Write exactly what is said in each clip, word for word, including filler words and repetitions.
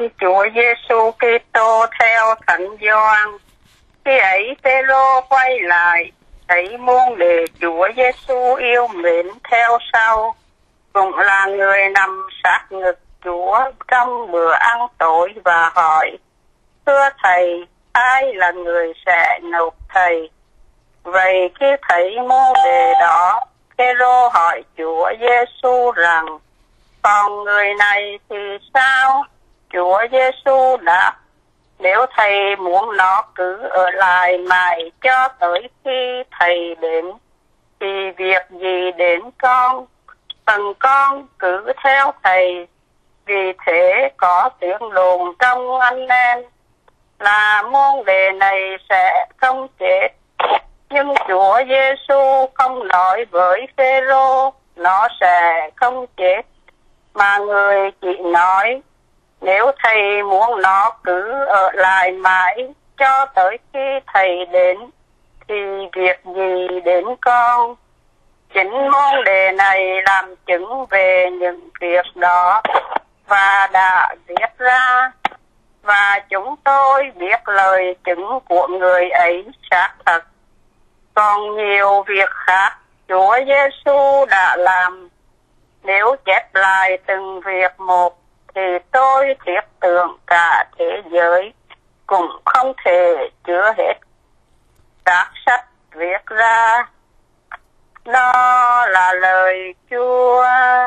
con Chúa Giêsu Kitô theo Thánh Gioan. Khi ấy Phêrô quay lại, thấy môn đệ Chúa Giêsu yêu mến theo sau, cũng là người nằm sát ngực Chúa trong bữa ăn tối, và hỏi: Thưa Thầy, ai là người sẽ nộp Thầy? Vậy khi thấy môn đệ đó, Phêrô hỏi Chúa Giêsu rằng: Còn người này thì sao? Chúa Giêsu đáp: Nếu Thầy muốn nó cứ ở lại mãi cho tới khi Thầy đến, thì việc gì đến con? Phần con cứ theo Thầy. Vì thế có tiếng đồn trong anh em là môn đệ này sẽ không chết. Nhưng Chúa Giêsu không nói với Phêrô nó sẽ không chết, mà người chỉ nói: Nếu Thầy muốn nó cứ ở lại mãi cho tới khi Thầy đến, thì việc gì đến con? Chính môn đề này làm chứng về những việc đó và đã viết ra, và chúng tôi biết lời chứng của người ấy xác thật. Còn nhiều việc khác Chúa Giêsu đã làm, nếu chép lại từng việc một thì tôi thiết tưởng cả thế giới cũng không thể chứa hết các sách viết ra. Đó là lời Chúa.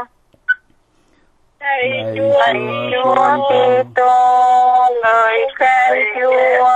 Thầy Chúa, Thầy Chúa Kitô, người khen Chúa.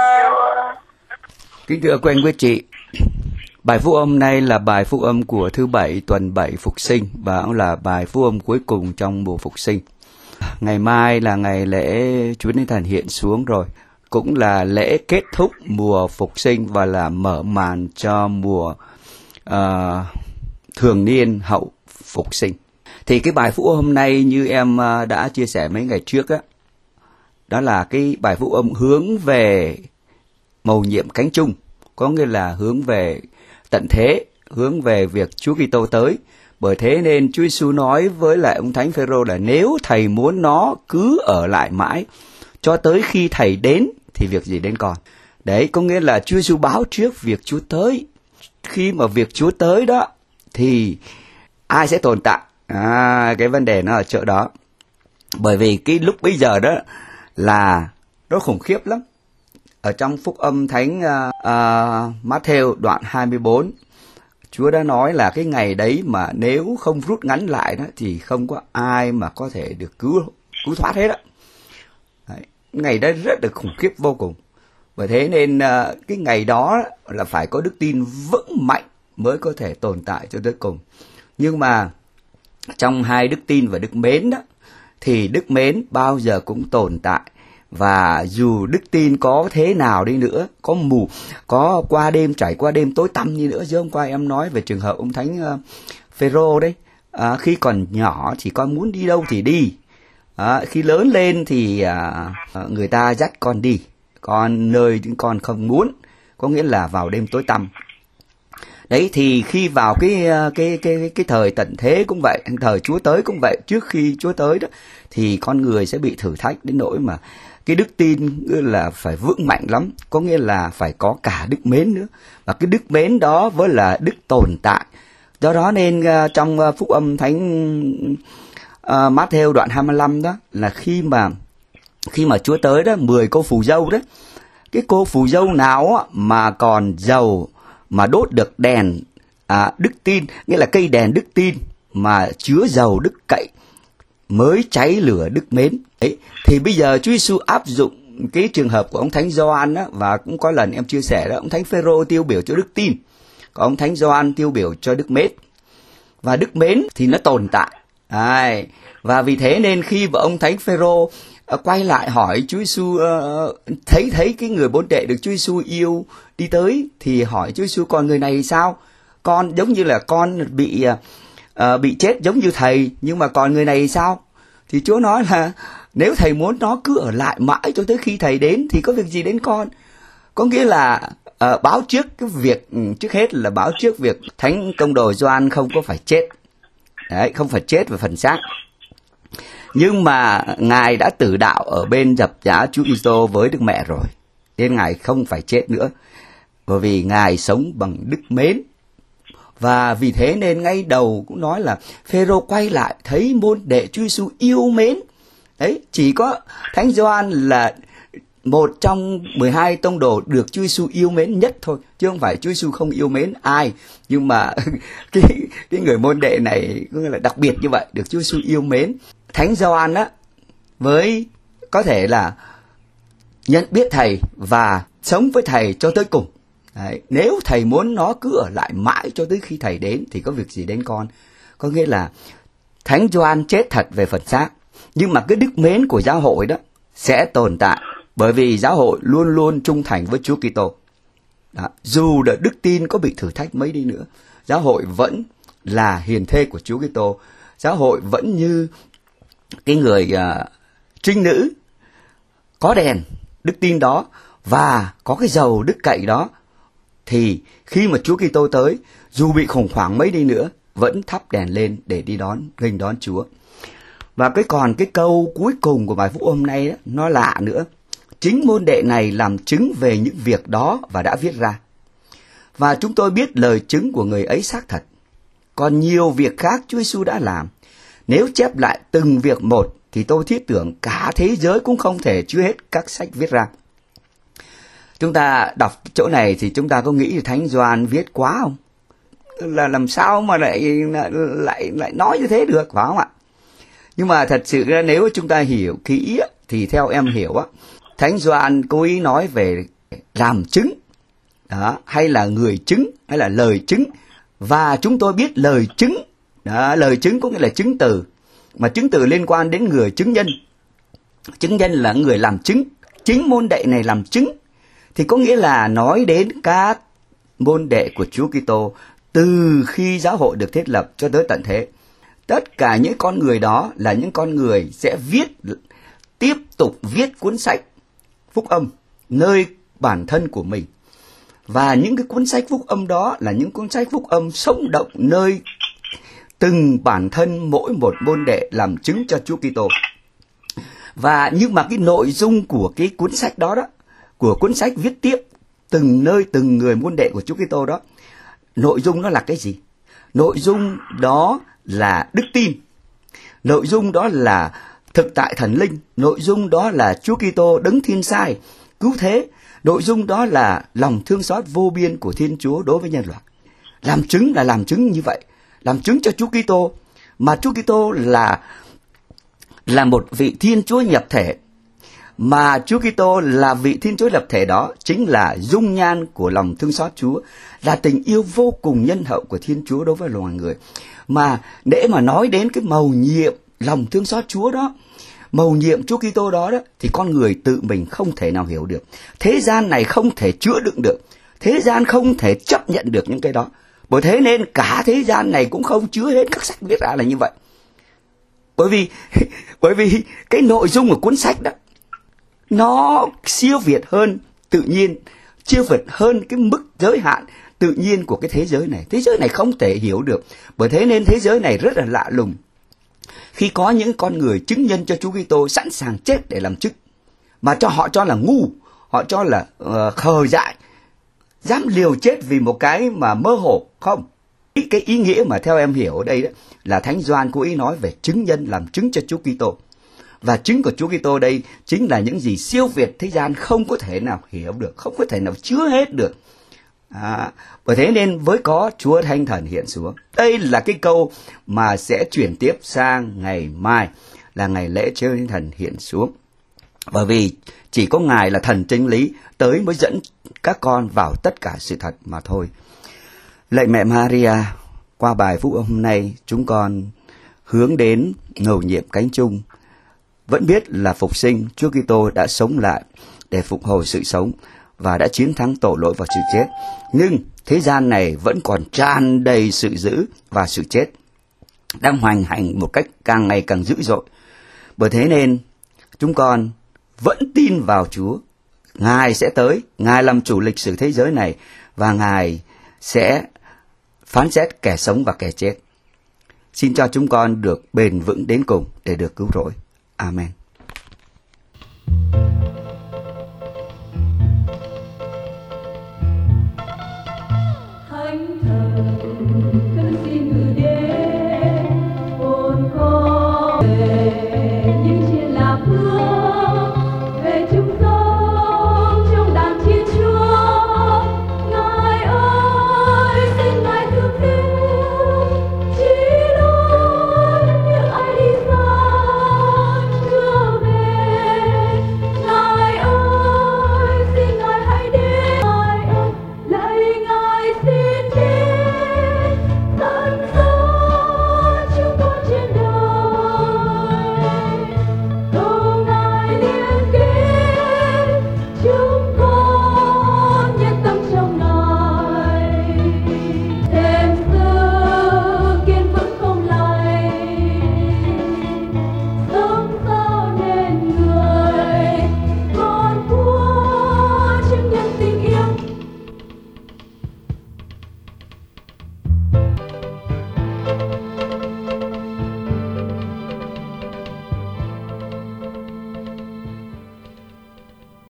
Kính thưa quý anh quý chị, bài phúc âm này là bài phúc âm của thứ bảy tuần bảy Phục Sinh, và cũng là bài phúc âm cuối cùng trong mùa Phục Sinh. Ngày mai là ngày lễ Chúa Thánh Thần hiện xuống rồi, cũng là lễ kết thúc mùa Phục Sinh và là mở màn cho mùa uh, thường niên hậu Phục Sinh. Thì cái bài phúc âm hôm nay như em uh, đã chia sẻ mấy ngày trước á, đó, đó là cái bài phúc âm hướng về mầu nhiệm cánh chung, có nghĩa là hướng về tận thế, hướng về việc Chúa Kitô tới. Bởi thế nên Chúa Giêsu nói với lại ông Thánh Phêrô là nếu Thầy muốn nó cứ ở lại mãi cho tới khi Thầy đến thì việc gì đến con. Đấy, có nghĩa là Chúa Giêsu báo trước việc Chúa tới. Khi mà việc Chúa tới đó thì ai sẽ tồn tại? À, cái vấn đề nó ở chỗ đó. Bởi vì cái lúc bây giờ đó là nó khủng khiếp lắm. Ở trong phúc âm Thánh uh, uh, Matthew đoạn hai mươi bốn, Chúa đã nói là cái ngày đấy mà nếu không rút ngắn lại đó thì không có ai mà có thể được cứu cứu thoát hết á. Ngày đó rất là khủng khiếp vô cùng. Bởi thế nên uh, cái ngày đó là phải có đức tin vững mạnh mới có thể tồn tại cho tới cùng. Nhưng mà trong hai đức tin và đức mến đó thì đức mến bao giờ cũng tồn tại. Và dù đức tin có thế nào đi nữa, có mù, có qua đêm trải qua đêm tối tăm như nữa, chứ hôm qua em nói về trường hợp ông Thánh uh, Phêrô đấy, à, khi còn nhỏ thì con muốn đi đâu thì đi, à, khi lớn lên thì uh, người ta dắt con đi, còn nơi con không muốn, có nghĩa là vào đêm tối tăm. Đấy, thì khi vào cái cái cái cái thời tận thế cũng vậy, thời Chúa tới cũng vậy, trước khi Chúa tới đó thì con người sẽ bị thử thách đến nỗi mà cái đức tin là phải vững mạnh lắm, có nghĩa là phải có cả đức mến nữa, và cái đức mến đó với là đức tồn tại. Do đó nên uh, trong uh, phúc âm Thánh uh, Matthew đoạn hai mươi lăm đó là khi mà khi mà Chúa tới đó, mười cô phù dâu đó, cái cô phù dâu nào á, mà còn dầu mà đốt được đèn à, đức tin, nghĩa là cây đèn đức tin mà chứa dầu đức cậy mới cháy lửa đức mến. Đấy, thì bây giờ Chúa Giêsu áp dụng cái trường hợp của ông Thánh Gioan á, và cũng có lần em chia sẻ đó, ông Thánh Phêrô tiêu biểu cho đức tin, còn ông Thánh Gioan tiêu biểu cho đức mến. Và đức mến thì nó tồn tại. Đấy, và vì thế nên khi mà ông Thánh Phêrô uh, quay lại hỏi Chúa Giêsu, uh, thấy thấy cái người bốn đệ được Chúa Giêsu yêu đi tới thì hỏi Chúa Giêsu còn người này sao? Con giống như là con bị uh, bị chết giống như thầy, nhưng mà còn người này sao? Thì Chúa nói là nếu thầy muốn nó cứ ở lại mãi cho tới khi thầy đến thì có việc gì đến con. Có nghĩa là uh, báo trước cái việc, trước hết là báo trước việc Thánh Công đồ Gioan không có phải chết. Đấy, không phải chết về phần xác. Nhưng mà Ngài đã tử đạo ở bên dập giá Chúa Kitô với Đức Mẹ rồi, nên Ngài không phải chết nữa, bởi vì Ngài sống bằng đức mến. Và vì thế nên ngay đầu cũng nói là Phêrô quay lại thấy môn đệ Chúa Giêsu yêu mến. Đấy, chỉ có Thánh Gioan là một trong mười hai tông đồ được Chúa Giêsu yêu mến nhất thôi, chứ không phải Chúa Giêsu không yêu mến ai. Nhưng mà cái cái người môn đệ này có nghĩa là đặc biệt như vậy, được Chúa Giêsu yêu mến. Thánh Gioan á, với có thể là nhận biết thầy và sống với thầy cho tới cùng. Đấy, nếu thầy muốn nó cứ ở lại mãi cho tới khi thầy đến thì có việc gì đến con. Có nghĩa là Thánh Gioan chết thật về phần xác, nhưng mà cái đức mến của giáo hội đó sẽ tồn tại, bởi vì giáo hội luôn luôn trung thành với Chúa Kitô. Đó, dù là đức tin có bị thử thách mấy đi nữa, giáo hội vẫn là hiền thê của Chúa Kitô. Giáo hội vẫn như cái người uh, trinh nữ có đèn đức tin đó và có cái dầu đức cậy đó, thì khi mà Chúa Kitô tới, dù bị khủng hoảng mấy đi nữa, vẫn thắp đèn lên để đi đón, nghênh đón Chúa. Và cái còn cái câu cuối cùng của bài phúc hôm nay đó, nó lạ nữa. Chính môn đệ này làm chứng về những việc đó và đã viết ra. Và chúng tôi biết lời chứng của người ấy xác thật. Còn nhiều việc khác Chúa Giêsu đã làm. Nếu chép lại từng việc một thì tôi thiết tưởng cả thế giới cũng không thể chứa hết các sách viết ra. Chúng ta đọc chỗ này thì chúng ta có nghĩ là Thánh Gioan viết quá không? Là làm sao mà lại lại lại nói như thế được, phải không ạ? Nhưng mà thật sự ra nếu chúng ta hiểu kỹ thì theo em hiểu á, Thánh Gioan cố ý nói về làm chứng đó, hay là người chứng, hay là lời chứng. Và chúng tôi biết lời chứng đó, lời chứng có nghĩa là chứng từ, mà chứng từ liên quan đến người chứng nhân. Chứng nhân là người làm chứng. Chính môn đệ này làm chứng thì có nghĩa là nói đến các môn đệ của Chúa Kitô từ khi giáo hội được thiết lập cho tới tận thế. Tất cả những con người đó là những con người sẽ viết, tiếp tục viết cuốn sách phúc âm nơi bản thân của mình. Và những cái cuốn sách phúc âm đó là những cuốn sách phúc âm sống động nơi từng bản thân mỗi một môn đệ làm chứng cho Chúa Kitô. Và nhưng mà cái nội dung của cái cuốn sách đó đó, của cuốn sách viết tiếp từng nơi từng người môn đệ của Chúa Kitô đó, nội dung đó là cái gì? Nội dung đó là đức tin. Nội dung đó là thực tại thần linh. Nội dung đó là Chúa Kitô đấng thiên sai cứu thế. Nội dung đó là lòng thương xót vô biên của Thiên Chúa đối với nhân loại. Làm chứng là làm chứng như vậy, làm chứng cho Chúa Kitô, mà Chúa Kitô là là một vị Thiên Chúa nhập thể, mà Chúa Kitô là vị Thiên Chúa nhập thể đó chính là dung nhan của lòng thương xót Chúa, là tình yêu vô cùng nhân hậu của Thiên Chúa đối với loài người. Mà để mà nói đến cái mầu nhiệm lòng thương xót Chúa đó, mầu nhiệm Chúa Kitô đó đó, thì con người tự mình không thể nào hiểu được. Thế gian này không thể chữa đựng được, thế gian không thể chấp nhận được những cái đó. Bởi thế nên cả thế gian này cũng không chứa hết các sách viết ra là như vậy. Bởi vì bởi vì cái nội dung của cuốn sách đó nó siêu việt hơn tự nhiên, siêu việt hơn cái mức giới hạn tự nhiên của cái thế giới này. Thế giới này không thể hiểu được. Bởi thế nên thế giới này rất là lạ lùng. Khi có những con người chứng nhân cho Chúa Kitô sẵn sàng chết để làm chức, mà cho họ cho là ngu, họ cho là uh, khờ dại, dám liều chết vì một cái mà mơ hồ. Không, cái ý nghĩa mà theo em hiểu ở đây đó, là Thánh Gioan cố ý nói về chứng nhân làm chứng cho Chúa Kitô. Và chứng của Chúa Kitô đây chính là những gì siêu việt thế gian không có thể nào hiểu được, không có thể nào chứa hết được. À, bởi thế nên với có Chúa Thánh Thần hiện xuống. Đây là cái câu mà sẽ chuyển tiếp sang ngày mai, là ngày lễ Chúa Thánh Thần hiện xuống. Bởi vì chỉ có Ngài là thần chân lý tới mới dẫn các con vào tất cả sự thật mà thôi. Lạy mẹ Maria, qua bài phúc âm hôm nay chúng con hướng đến ngầu nhiệm cánh chung, vẫn biết là phục sinh Chúa Kitô đã sống lại để phục hồi sự sống và đã chiến thắng tội lỗi và sự chết. Nhưng thế gian này vẫn còn tràn đầy sự dữ và sự chết, đang hoành hành một cách càng ngày càng dữ dội. Bởi thế nên chúng con vẫn tin vào Chúa. Ngài sẽ tới, Ngài làm chủ lịch sử thế giới này, và Ngài sẽ phán xét kẻ sống và kẻ chết. Xin cho chúng con được bền vững đến cùng để được cứu rỗi. Amen.